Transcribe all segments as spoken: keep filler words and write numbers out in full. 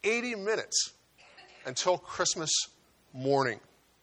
eighty minutes until Christmas morning.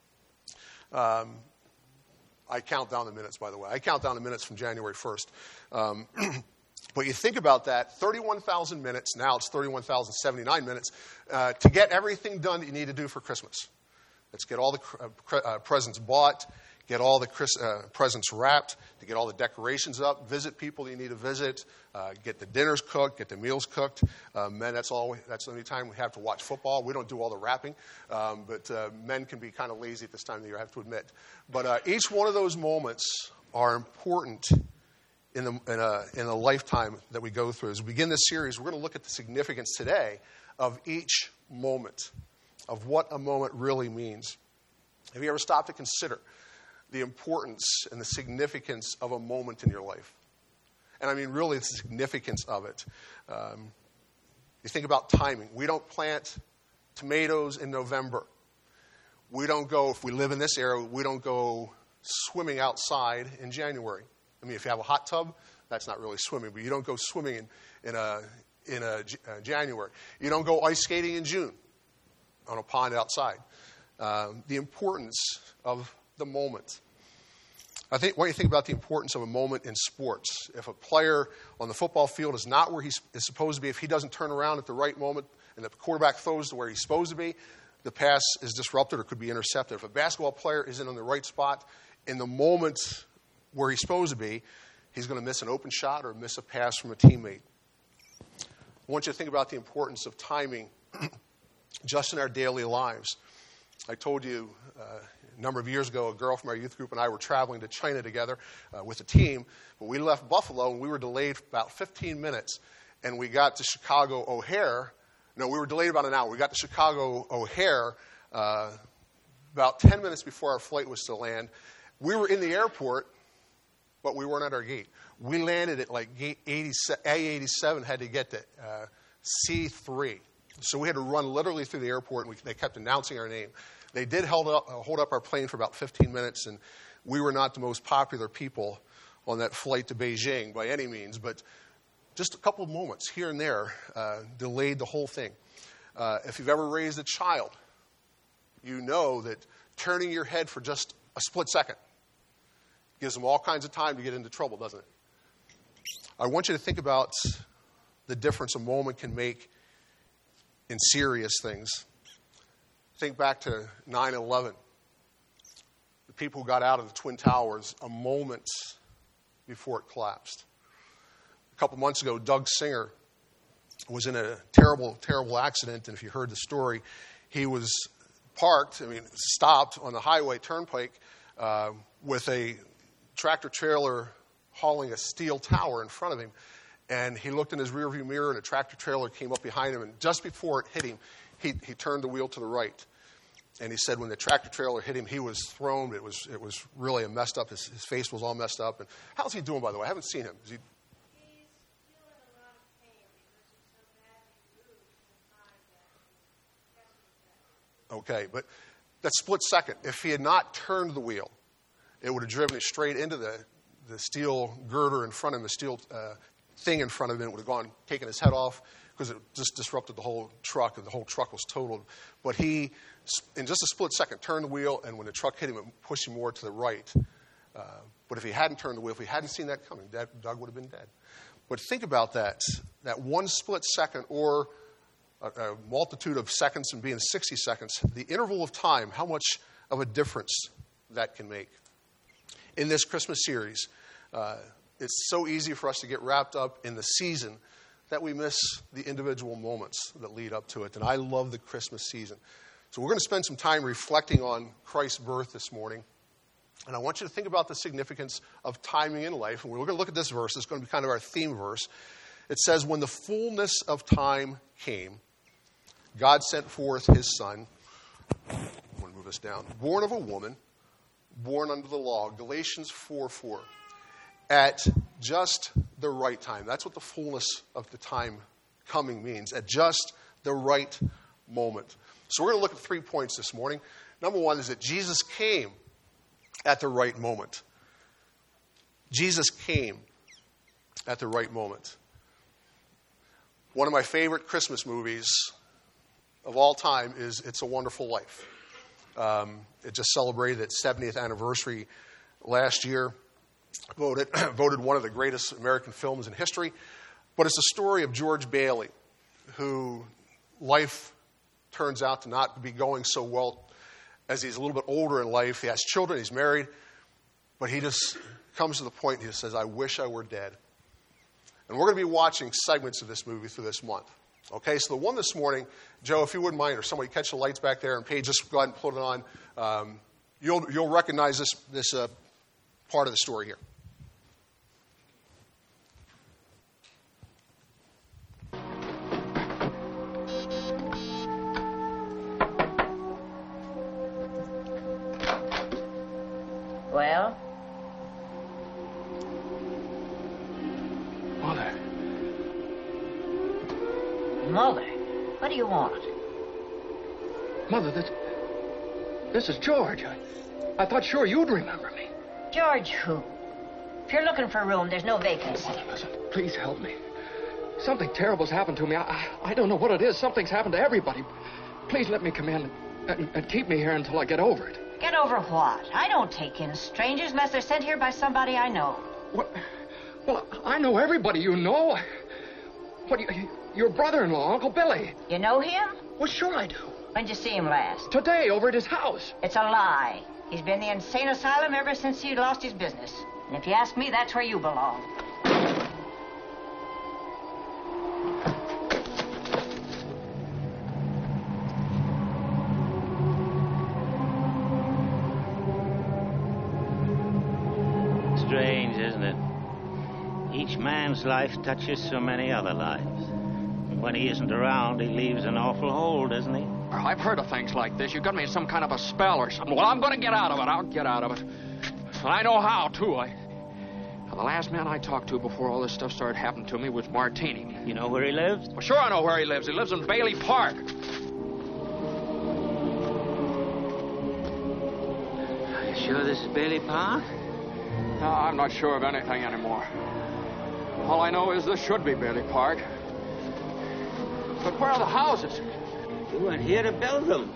Um, I count down the minutes, by the way. I count down the minutes from January first. Um, but you think about that, thirty-one thousand minutes, now it's thirty-one thousand seventy-nine minutes, uh, to get everything done that you need to do for Christmas. Let's get all the uh, uh, presents bought, get all the Chris, uh, presents wrapped, to get all the decorations up, visit people you need to visit, uh, get the dinners cooked, get the meals cooked. Uh, men, that's all. That's the only time we have to watch football. We don't do all the wrapping, um, but uh, men can be kind of lazy at this time of the year, I have to admit. But uh, each one of those moments are important in the in a, in a lifetime that we go through. As we begin this series, we're going to look at the significance today of each moment, of what a moment really means. Have you ever stopped to consider the importance and the significance of a moment in your life? And I mean, really, the significance of it. Um, you think about timing. We don't plant tomatoes in November. We don't go, if we live in this area, we don't go swimming outside in January. I mean, if you have a hot tub, that's not really swimming, but you don't go swimming in, in, a, in a, a January. You don't go ice skating in June on a pond outside. Um, the importance of the moment. I think when you think about the importance of a moment in sports, if a player on the football field is not where he is supposed to be, if he doesn't turn around at the right moment and the quarterback throws to where he's supposed to be, the pass is disrupted or could be intercepted. If a basketball player isn't in the right spot in the moment where he's supposed to be, he's going to miss an open shot or miss a pass from a teammate. I want you to think about the importance of timing just in our daily lives. I told you uh, a number of years ago, a girl from our youth group and I were traveling to China together uh, with a team. But we left Buffalo and we were delayed about fifteen minutes. And we got to Chicago O'Hare. No, we were delayed about an hour. We got to Chicago O'Hare uh, about ten minutes before our flight was to land. We were in the airport, but we weren't at our gate. We landed at like gate A eighty-seven, had to get to uh, C three. So we had to run literally through the airport, and we, they kept announcing our name. They did hold up, uh, hold up our plane for about fifteen minutes, and we were not the most popular people on that flight to Beijing by any means, but just a couple of moments here and there uh, delayed the whole thing. Uh, if you've ever raised a child, you know that turning your head for just a split second gives them all kinds of time to get into trouble, doesn't it? I want you to think about the difference a moment can make in serious things. Think back to nine eleven. The people who got out of the Twin Towers a moment before it collapsed. A couple months ago, Doug Singer was in a terrible, terrible accident, and if you heard the story, he was parked, I mean, stopped on the highway turnpike uh, with a tractor trailer hauling a steel tower in front of him. And he looked in his rearview mirror, and a tractor trailer came up behind him. And just before it hit him, he, he turned the wheel to the right. And he said when the tractor trailer hit him, he was thrown. It was it was really a messed up. His, his face was all messed up. And how's he doing, by the way? I haven't seen him. Is he? He's feeling a lot of pain because he's so badly bruised from the time that he Okay, but that split second, if he had not turned the wheel, it would have driven it straight into the, the steel girder in front of him, the steel uh, thing in front of him. It would have gone, taken his head off, because it just disrupted the whole truck, and the whole truck was totaled. But he, in just a split second, turned the wheel, and when the truck hit him, it pushed him more to the right. Uh, but if he hadn't turned the wheel, if he hadn't seen that coming, Dad, Doug would have been dead. But think about that, that one split second, or a, a multitude of seconds and being sixty seconds, the interval of time, how much of a difference that can make. In this Christmas series, uh, it's so easy for us to get wrapped up in the season that we miss the individual moments that lead up to it. And I love the Christmas season. So we're going to spend some time reflecting on Christ's birth this morning. And I want you to think about the significance of timing in life. And we're going to look at this verse. It's going to be kind of our theme verse. It says, when the fullness of time came, God sent forth his son. I'm going to move this down. Born of a woman, born under the law. Galatians four four. At just the right time. That's what the fullness of the time coming means. At just the right moment. So we're going to look at three points this morning. Number one is that Jesus came at the right moment. Jesus came at the right moment. One of my favorite Christmas movies of all time is It's a Wonderful Life. Um, it just celebrated its seventieth anniversary last year. Voted, voted one of the greatest American films in history. But it's a story of George Bailey, who life turns out to not be going so well as he's a little bit older in life. He has children, he's married, but he just comes to the point and he says, I wish I were dead. And we're going to be watching segments of this movie through this month. Okay, so the one this morning, Joe, if you wouldn't mind, or somebody catch the lights back there, and Paige, just go ahead and put it on. Um, you'll, you'll recognize this, this uh, part of the story here. Well? Mother. Mother? What do you want? Mother, this... This is George. I, I thought sure you'd remember me. George who? If you're looking for a room, there's no vacancy. Mother, listen, please help me. Something terrible's happened to me. I, I, I don't know what it is. Something's happened to everybody. Please let me come in and, and keep me here until I get over it. Get over what? I don't take in strangers unless they're sent here by somebody I know. What? Well, I know everybody you know. What, you, your brother-in-law, Uncle Billy. You know him? Well, sure I do. When'd you see him last? Today, over at his house. It's a lie. He's been in the insane asylum ever since he lost his business. And if you ask me, that's where you belong. Strange, isn't it? Each man's life touches so many other lives. And when he isn't around, he leaves an awful hole, doesn't he? Well, I've heard of things like this. You got me in some kind of a spell or something. Well, I'm going to get out of it. I'll get out of it. And I know how, too. I... Now, the last man I talked to before all this stuff started happening to me was Martini. You know where he lives? Well, sure I know where he lives. He lives in Bailey Park. Are you sure this is Bailey Park? No, I'm not sure of anything anymore. All I know is this should be Bailey Park. But where are the houses? We weren't here to build them.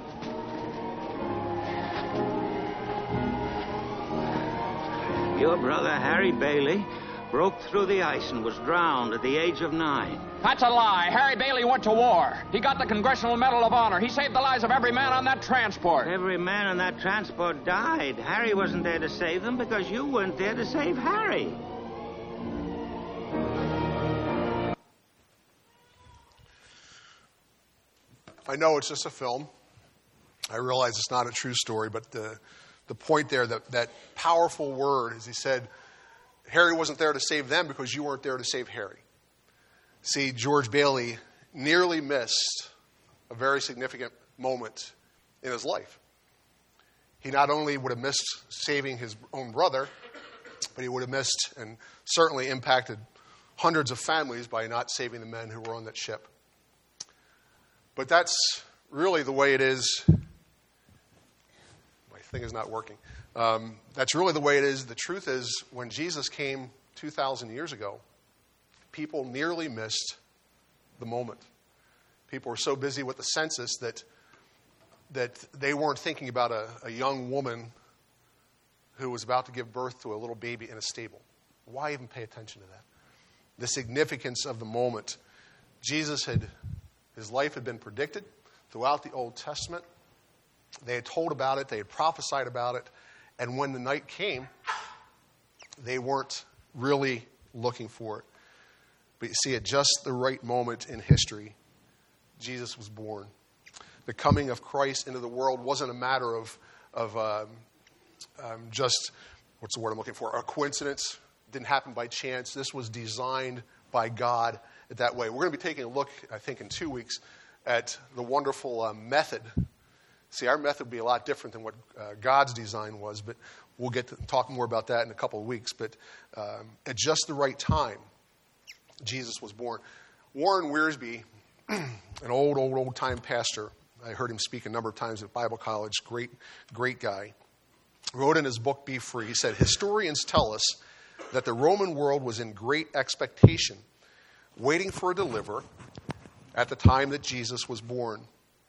Your brother, Harry Bailey, broke through the ice and was drowned at the age of nine. That's a lie. Harry Bailey went to war. He got the Congressional Medal of Honor. He saved the lives of every man on that transport. Every man on that transport died. Harry wasn't there to save them because you weren't there to save Harry. I know it's just a film. I realize it's not a true story, but the the point there, that, that powerful word, as he said, Harry wasn't there to save them because you weren't there to save Harry. See, George Bailey nearly missed a very significant moment in his life. He not only would have missed saving his own brother, but he would have missed and certainly impacted hundreds of families by not saving the men who were on that ship. But that's really the way it is. My thing is not working. Um, that's really the way it is. The truth is, when Jesus came two thousand years ago, people nearly missed the moment. People were so busy with the census that that they weren't thinking about a, a young woman who was about to give birth to a little baby in a stable. Why even pay attention to that? The significance of the moment. Jesus had, his life had been predicted throughout the Old Testament. They had told about it. They had prophesied about it. And when the night came, they weren't really looking for it. But you see, at just the right moment in history, Jesus was born. The coming of Christ into the world wasn't a matter of, of um, um, just, what's the word I'm looking for, a coincidence. It didn't happen by chance. This was designed by God that way. We're going to be taking a look, I think, in two weeks at the wonderful uh, method. See, our method would be a lot different than what uh, God's design was, but we'll get to talk more about that in a couple of weeks. But um, at just the right time, Jesus was born. Warren Wiersbe, an old, old, old-time pastor, I heard him speak a number of times at Bible college, great, great guy, wrote in his book, Be Free, he said, historians tell us that the Roman world was in great expectation, waiting for a deliverer at the time that Jesus was born.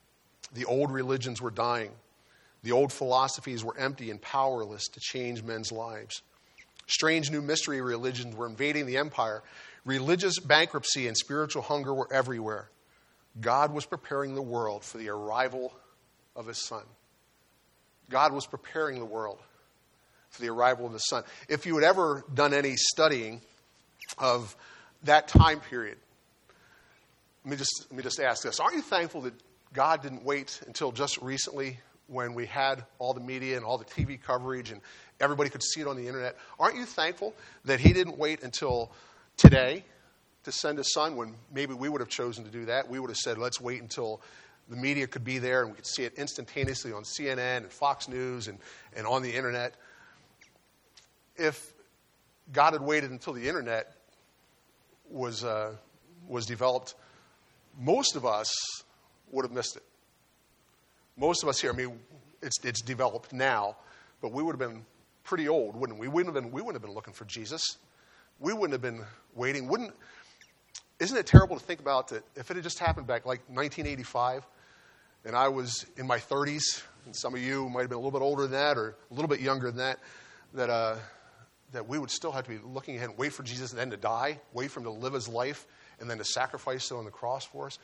The old religions were dying. The old philosophies were empty and powerless to change men's lives. Strange new mystery religions were invading the empire. Religious bankruptcy and spiritual hunger were everywhere. God was preparing the world for the arrival of his Son. God was preparing the world for the arrival of the Son. If you had ever done any studying of that time period, let me just, let me just ask this. Aren't you thankful that God didn't wait until just recently when we had all the media and all the T V coverage and everybody could see it on the internet? Aren't you thankful that he didn't wait until today to send his Son when maybe we would have chosen to do that? We would have said, let's wait until the media could be there and we could see it instantaneously on C N N and Fox News and, and on the internet. If God had waited until the internet was uh, was developed, most of us would have missed it. Most of us here, I mean, it's it's developed now, but we would have been pretty old, wouldn't we? We wouldn't have been we wouldn't have been looking for Jesus. We wouldn't have been waiting. Wouldn't isn't it terrible to think about that if it had just happened back like nineteen eighty-five and I was in my thirties, and some of you might have been a little bit older than that or a little bit younger than that, that uh, that we would still have to be looking ahead and wait for Jesus and then to die, wait for him to live his life, and then to sacrifice it on the cross for us.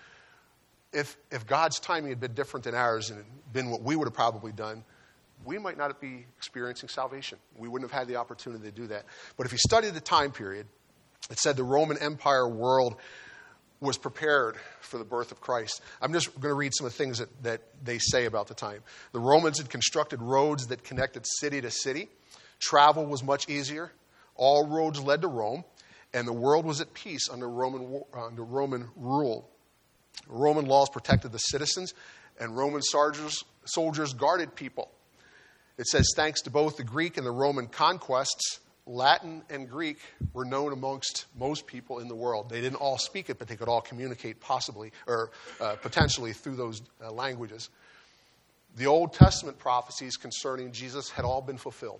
If if God's timing had been different than ours and been what we would have probably done, we might not be experiencing salvation. We wouldn't have had the opportunity to do that. But if you study the time period, it said the Roman Empire world was prepared for the birth of Christ. I'm just going to read some of the things that, that they say about the time. The Romans had constructed roads that connected city to city. Travel was much easier. All roads led to Rome, and the world was at peace under Roman, under Roman rule. Roman laws protected the citizens, and Roman soldiers, soldiers guarded people. It says, thanks to both the Greek and the Roman conquests, Latin and Greek were known amongst most people in the world. They didn't all speak it, but they could all communicate possibly or uh, potentially through those uh, languages. The Old Testament prophecies concerning Jesus had all been fulfilled,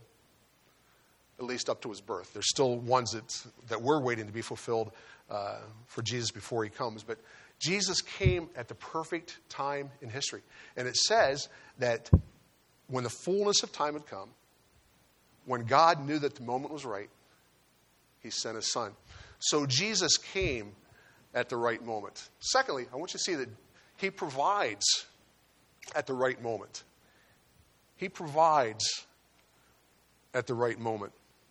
at least up to his birth. There's still ones that, that we're waiting to be fulfilled uh, for Jesus before he comes. But Jesus came at the perfect time in history. And it says that when the fullness of time had come, when God knew that the moment was right, he sent his Son. So Jesus came at the right moment. Secondly, I want you to see that he provides at the right moment. He provides at the right moment.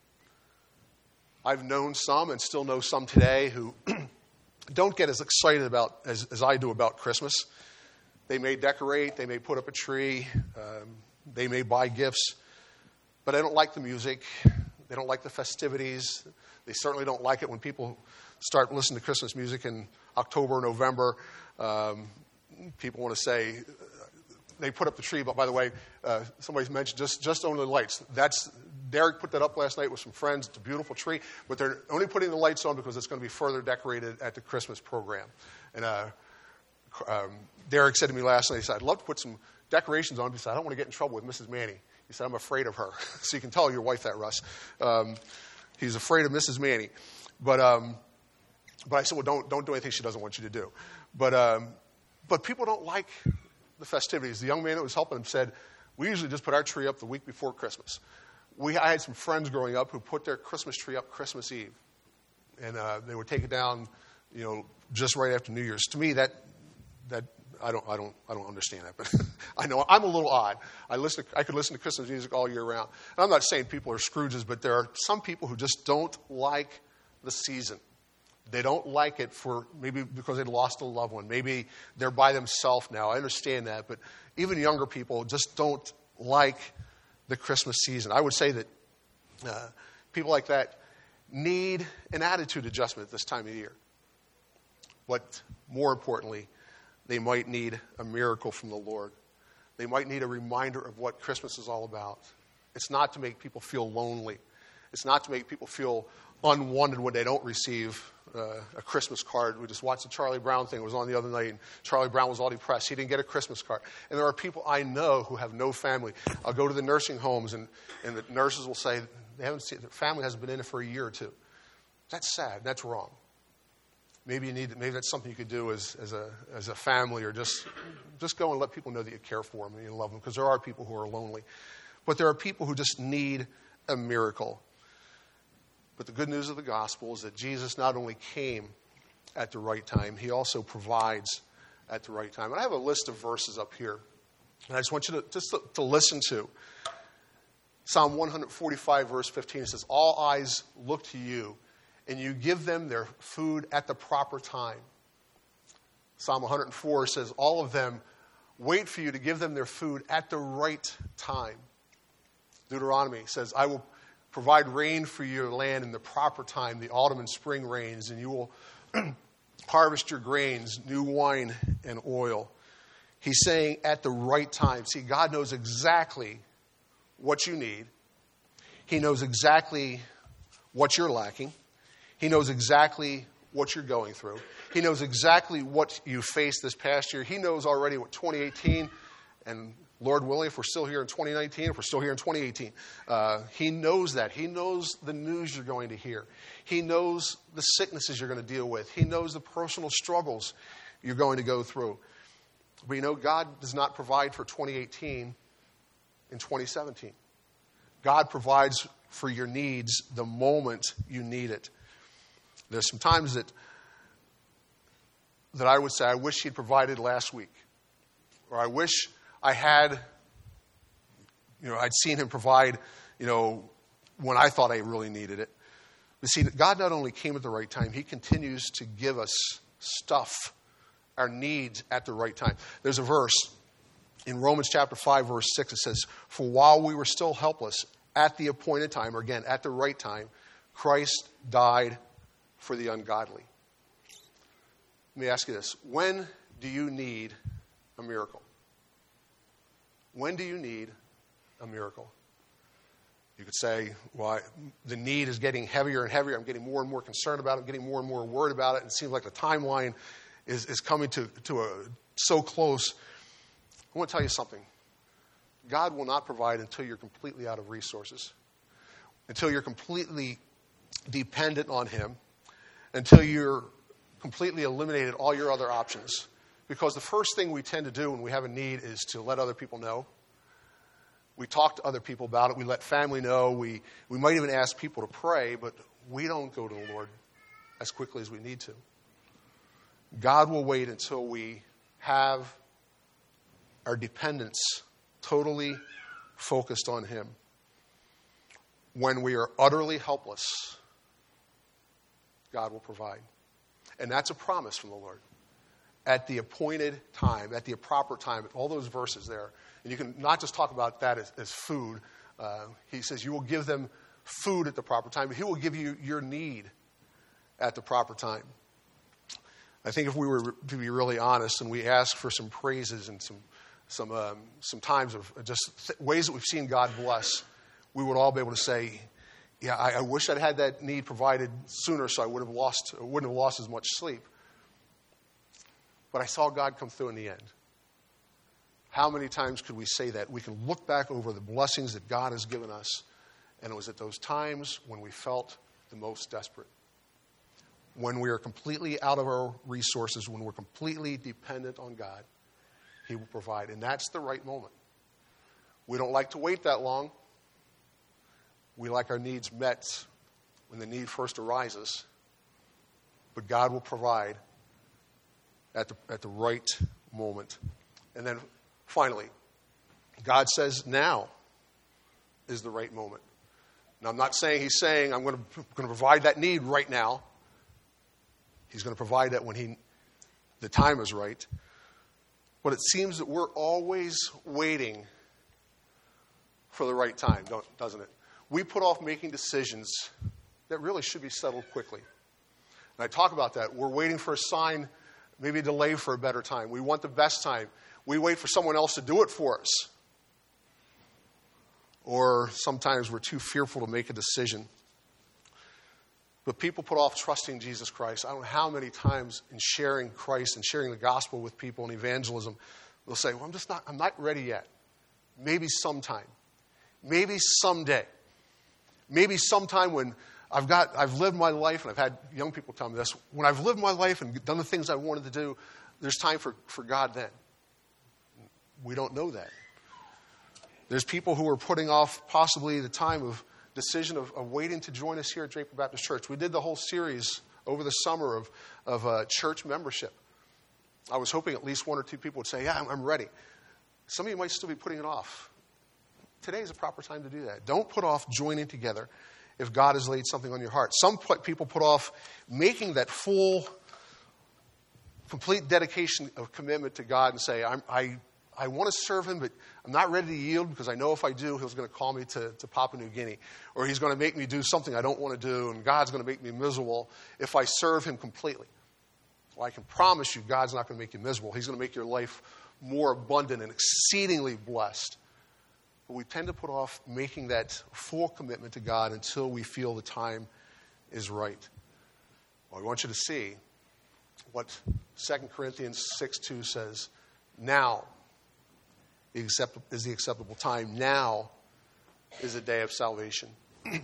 I've known some and still know some today who don't get as excited about as, as I do about Christmas. They may decorate, they may put up a tree, um, they may buy gifts, but they don't like the music. They don't like the festivities. They certainly don't like it when people start listening to Christmas music in October or November. Um, people want to say, they put up the tree, but by the way, uh, somebody's mentioned just, just only the lights. That's Derek put that up last night with some friends. It's a beautiful tree, but they're only putting the lights on because it's going to be further decorated at the Christmas program. And uh, um, Derek said to me last night, he said, I'd love to put some decorations on, but he said, I don't want to get in trouble with Missus Manny. He said, I'm afraid of her. So you can tell your wife that, Russ. Um, he's afraid of Missus Manny. But um, but I said, well, don't don't do anything she doesn't want you to do. But um, but people don't like the festivities. The young man that was helping him said, we usually just put our tree up the week before Christmas. We I had some friends growing up who put their Christmas tree up Christmas Eve. And uh, they would take it down, you know, just right after New Year's. To me, that that I don't, I don't, I don't understand that, but I know I'm a little odd. I listen, to, I could listen to Christmas music all year round. And I'm not saying people are Scrooges, but there are some people who just don't like the season. They don't like it for maybe because they lost a loved one. Maybe they're by themselves now. I understand that, but even younger people just don't like the Christmas season. I would say that uh, people like that need an attitude adjustment at this time of year. But more importantly, they might need a miracle from the Lord. They might need a reminder of what Christmas is all about. It's not to make people feel lonely. It's not to make people feel unwanted when they don't receive uh, a Christmas card. We just watched the Charlie Brown thing. It was on the other night, and Charlie Brown was all depressed. He didn't get a Christmas card. And there are people I know who have no family. I'll go to the nursing homes, and, and the nurses will say they haven't seen, their family hasn't been in it for a year or two. That's sad. That's wrong. maybe you need, maybe that's something you could do as, as a as a family, or just just go and let people know that you care for them and you love them, because there are people who are lonely. But there are people who just need a miracle. But the good news of the gospel is that Jesus not only came at the right time, he also provides at the right time. And I have a list of verses up here, and I just want you to just to, to listen to. Psalm one forty-five, verse fifteen, it says, all eyes look to you, and you give them their food at the proper time. Psalm one oh four says, all of them wait for you to give them their food at the right time. Deuteronomy says, I will provide rain for your land in the proper time, the autumn and spring rains, and you will harvest your grains, new wine and oil. He's saying at the right time. See, God knows exactly what you need. He knows exactly what you're lacking. He knows exactly what you're going through. He knows exactly what you faced this past year. He knows already what twenty eighteen, and Lord willing, if we're still here in twenty nineteen, if we're still here in twenty eighteen, uh, he knows that. He knows the news you're going to hear. He knows the sicknesses you're going to deal with. He knows the personal struggles you're going to go through. But you know, God does not provide for twenty eighteen in twenty seventeen. God provides for your needs the moment you need it. There's some times that that I would say, I wish he'd provided last week. Or I wish I had, you know, I'd seen him provide, you know, when I thought I really needed it. But see, God not only came at the right time, he continues to give us stuff, our needs at the right time. There's a verse in Romans chapter five, verse six, it says, for while we were still helpless, at the appointed time, or again, at the right time, Christ died for the ungodly. Let me ask you this. When do you need a miracle? When do you need a miracle? You could say, well, I, the need is getting heavier and heavier. I'm getting more and more concerned about it. I'm getting more and more worried about it. And it seems like the timeline is, is coming to, to a, so close. I want to tell you something. God will not provide until you're completely out of resources, until you're completely dependent on him, until you're completely eliminated all your other options. Because the first thing we tend to do when we have a need is to let other people know. We talk to other people about it. We let family know. We, we might even ask people to pray, but we don't go to the Lord as quickly as we need to. God will wait until we have our dependence totally focused on him. When we are utterly helpless, God will provide. And that's a promise from the Lord. At the appointed time, at the proper time, all those verses there. And you can not just talk about that as, as food. Uh, he says you will give them food at the proper time, but he will give you your need at the proper time. I think if we were to be really honest and we ask for some praises and some some um, some times of just th- ways that we've seen God bless, we would all be able to say, yeah, I, I wish I'd had that need provided sooner so I would have lost, wouldn't have lost as much sleep. But I saw God come through in the end. How many times could we say that? We can look back over the blessings that God has given us, and it was at those times when we felt the most desperate. When we are completely out of our resources, when we're completely dependent on God, he will provide. And that's the right moment. We don't like to wait that long. We like our needs met when the need first arises. But God will provide at the, at the right moment. And then finally, God says now is the right moment. Now, I'm not saying he's saying I'm going to, going to provide that need right now. He's going to provide that when he, the time is right. But it seems that we're always waiting for the right time, don't, doesn't it? We put off making decisions that really should be settled quickly. And I talk about that. We're waiting for a sign, maybe a delay for a better time. We want the best time. We wait for someone else to do it for us. Or sometimes we're too fearful to make a decision. But people put off trusting Jesus Christ. I don't know how many times in sharing Christ and sharing the gospel with people in evangelism, they'll say, well, I'm just not, I'm not ready yet. Maybe sometime. Maybe someday. Maybe sometime when I've got, I've lived my life, and I've had young people tell me this. When I've lived my life and done the things I wanted to do, there's time for, for God then. We don't know that. There's people who are putting off possibly the time of decision of, of waiting to join us here at Draper Baptist Church. We did the whole series over the summer of, of uh, church membership. I was hoping at least one or two people would say, yeah, I'm, I'm ready. Some of you might still be putting it off. Today is a proper time to do that. Don't put off joining together if God has laid something on your heart. Some put, people put off making that full, complete dedication of commitment to God and say, I'm, I I want to serve him, but I'm not ready to yield because I know if I do, he's going to call me to, to Papua New Guinea. Or he's going to make me do something I don't want to do, and God's going to make me miserable if I serve him completely. Well, I can promise you God's not going to make you miserable. He's going to make your life more abundant and exceedingly blessed. But we tend to put off making that full commitment to God until we feel the time is right. Well, I want you to see what Second Corinthians six two says. Now is the acceptable time. Now is the day of salvation. You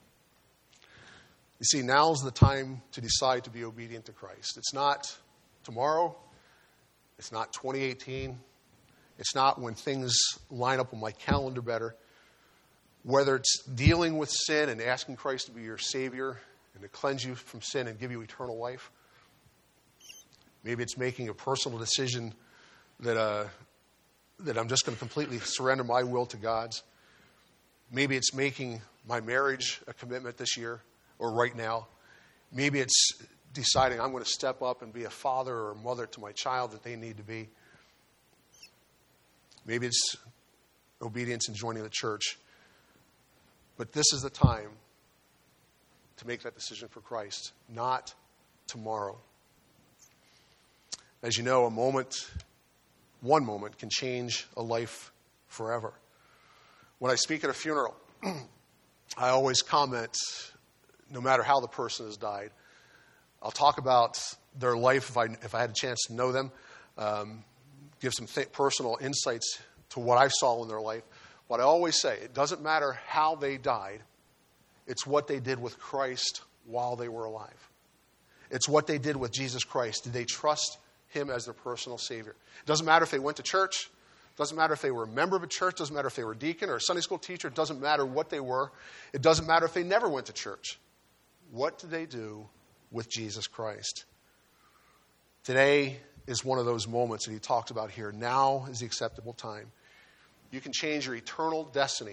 see, now is the time to decide to be obedient to Christ. It's not tomorrow. It's not twenty eighteen. It's not when things line up on my calendar better. Whether it's dealing with sin and asking Christ to be your Savior and to cleanse you from sin and give you eternal life. Maybe it's making a personal decision that uh, that I'm just going to completely surrender my will to God's. Maybe it's making my marriage a commitment this year or right now. Maybe it's deciding I'm going to step up and be a father or a mother to my child that they need to be. Maybe it's obedience and joining the church. But this is the time to make that decision for Christ, not tomorrow. As you know, a moment, one moment can change a life forever. When I speak at a funeral, I always comment, no matter how the person has died, I'll talk about their life if I, if I had a chance to know them, um, give some th- personal insights to what I saw in their life. What I always say, it doesn't matter how they died, it's what they did with Christ while they were alive. It's what they did with Jesus Christ. Did they trust him as their personal Savior? It doesn't matter if they went to church. It doesn't matter if they were a member of a church. It doesn't matter if they were a deacon or a Sunday school teacher. It doesn't matter what they were. It doesn't matter if they never went to church. What did they do with Jesus Christ? Today is one of those moments that he talks about here. Now is the acceptable time. You can change your eternal destiny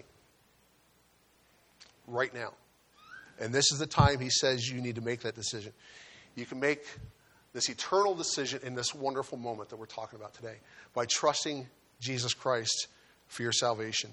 right now. And this is the time he says you need to make that decision. You can make this eternal decision in this wonderful moment that we're talking about today by trusting Jesus Christ for your salvation.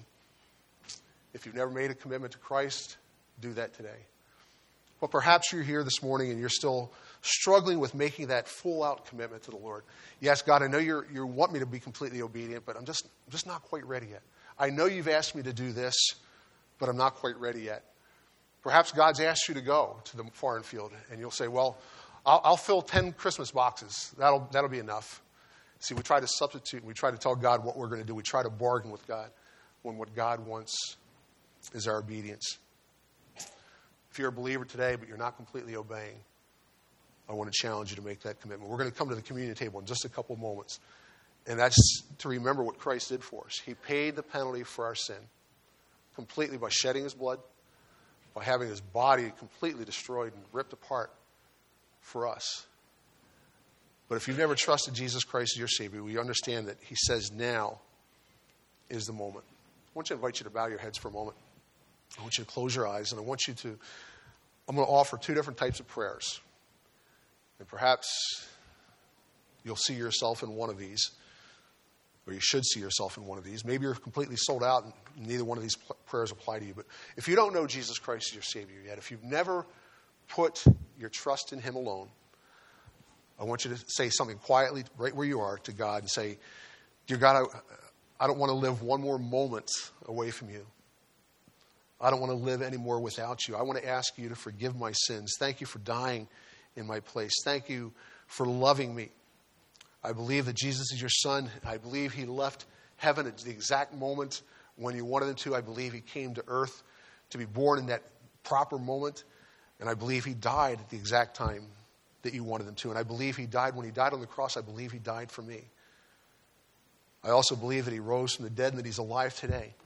If you've never made a commitment to Christ, do that today. But perhaps you're here this morning and you're still struggling with making that full-out commitment to the Lord. Yes, God, I know you're, you want me to be completely obedient, but I'm just, I'm just not quite ready yet. I know you've asked me to do this, but I'm not quite ready yet. Perhaps God's asked you to go to the foreign field, and you'll say, well, I'll, I'll fill ten Christmas boxes. That'll, that'll be enough. See, we try to substitute. We try to tell God what we're going to do. We try to bargain with God when what God wants is our obedience. If you're a believer today, but you're not completely obeying, I want to challenge you to make that commitment. We're going to come to the communion table in just a couple of moments. And that's to remember what Christ did for us. He paid the penalty for our sin completely by shedding his blood, by having his body completely destroyed and ripped apart for us. But if you've never trusted Jesus Christ as your Savior, we understand that he says now is the moment. I want you to invite you to bow your heads for a moment. I want you to close your eyes, and I want you to, I'm going to offer two different types of prayers. And perhaps you'll see yourself in one of these, or you should see yourself in one of these. Maybe you're completely sold out and neither one of these prayers apply to you. But if you don't know Jesus Christ as your Savior yet, if you've never put your trust in him alone, I want you to say something quietly right where you are to God and say, dear God, I, I don't want to live one more moment away from you. I don't want to live anymore without you. I want to ask you to forgive my sins. Thank you for dying in my place. Thank you for loving me. I believe that Jesus is your son. I believe he left heaven at the exact moment when you wanted him to. I believe he came to earth to be born in that proper moment. And I believe he died at the exact time that you wanted him to. And I believe he died, when he died on the cross, I believe he died for me. I also believe that he rose from the dead and that he's alive today.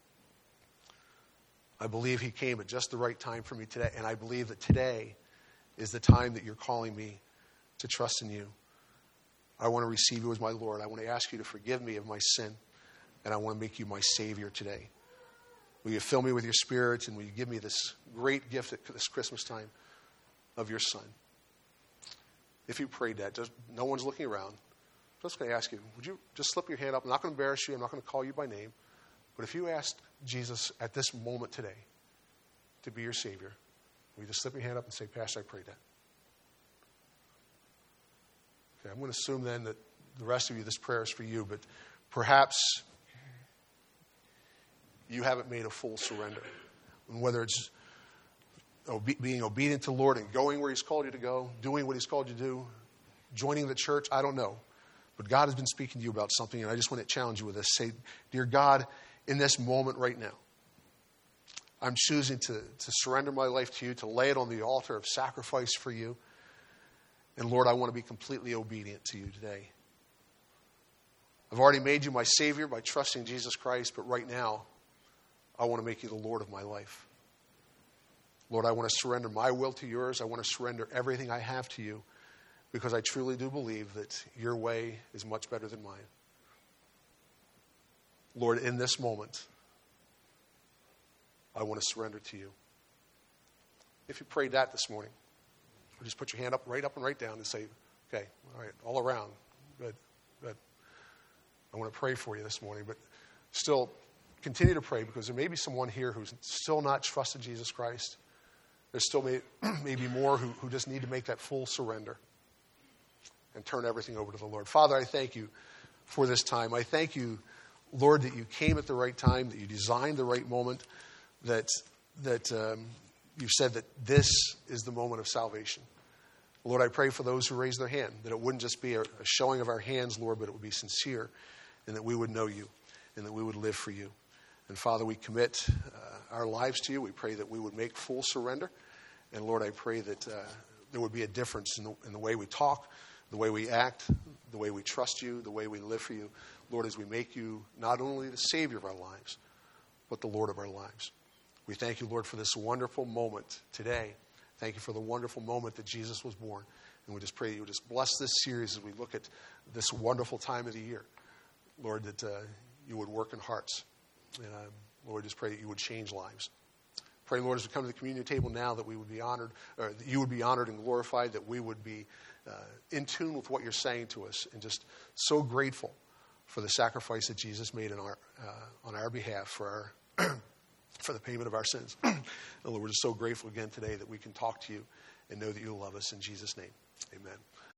I believe he came at just the right time for me today. And I believe that today is the time that you're calling me to trust in you. I want to receive you as my Lord. I want to ask you to forgive me of my sin. And I want to make you my Savior today. Will you fill me with your Spirit, and will you give me this great gift at this Christmas time of your Son? If you prayed that, just, no one's looking around. I'm just going to ask you, would you just slip your hand up? I'm not going to embarrass you. I'm not going to call you by name. But if you asked Jesus at this moment today to be your Savior, will you just slip your hand up and say, Pastor, I prayed that? Okay, I'm going to assume then that the rest of you, this prayer is for you, but perhaps you haven't made a full surrender. And whether it's obe- being obedient to the Lord and going where he's called you to go, doing what he's called you to do, joining the church, I don't know. But God has been speaking to you about something, and I just want to challenge you with this. Say, dear God, in this moment right now, I'm choosing to, to surrender my life to you, to lay it on the altar of sacrifice for you. And Lord, I want to be completely obedient to you today. I've already made you my Savior by trusting Jesus Christ, but right now, I want to make you the Lord of my life. Lord, I want to surrender my will to yours. I want to surrender everything I have to you, because I truly do believe that your way is much better than mine. Lord, in this moment, I want to surrender to you. If you prayed that this morning, just put your hand up, right up and right down, and say, okay, all right, all around. Good, good. I want to pray for you this morning, but still continue to pray, because there may be someone here who's still not trusted Jesus Christ. There's still may, maybe more who, who just need to make that full surrender and turn everything over to the Lord. Father, I thank you for this time. I thank you, Lord, that you came at the right time, that you designed the right moment, that that um, you said that this is the moment of salvation. Lord, I pray for those who raise their hand, that it wouldn't just be a, a showing of our hands, Lord, but it would be sincere, and that we would know you, and that we would live for you. And Father, we commit uh, our lives to you. We pray that we would make full surrender. And Lord, I pray that uh, there would be a difference in the, in the way we talk, the way we act, the way we trust you, the way we live for you. Lord, as we make you not only the Savior of our lives, but the Lord of our lives. We thank you, Lord, for this wonderful moment today. Thank you for the wonderful moment that Jesus was born. And we just pray that you would just bless this series as we look at this wonderful time of the year. Lord, that uh, you would work in hearts. And uh, Lord, just pray that you would change lives. Pray, Lord, as we come to the communion table now, that we would be honored, or that you would be honored and glorified, that we would be uh, in tune with what you're saying to us, and just so grateful for the sacrifice that Jesus made in our, uh, on our behalf for our for the payment of our sins. And Lord, we're just so grateful again today that we can talk to you and know that you love us. In Jesus' name, amen.